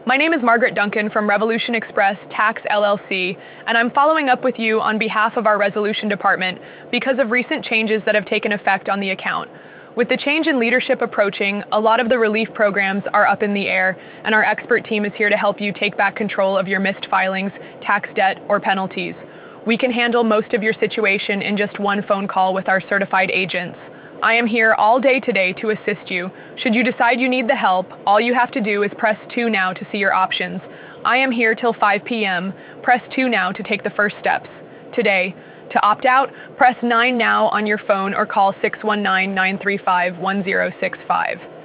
My name is Margaret Duncan from Revolution Express Tax LLC, and I'm following up with you on behalf of our resolution department because of recent changes that have taken effect on the account. With the change in leadership approaching, a lot of the relief programs are up in the air, and our expert team is here to help you take back control of your missed filings, tax debt, or penalties. We can handle most of your situation in just one phone call with our certified agents. I am here all day today to assist you. Should you decide you need the help, all you have to do is press 2 now to see your options. I am here till 5 p.m. Press 2 now to take the first steps. Today, to opt out, press 9 now on your phone or call 619-935-1065.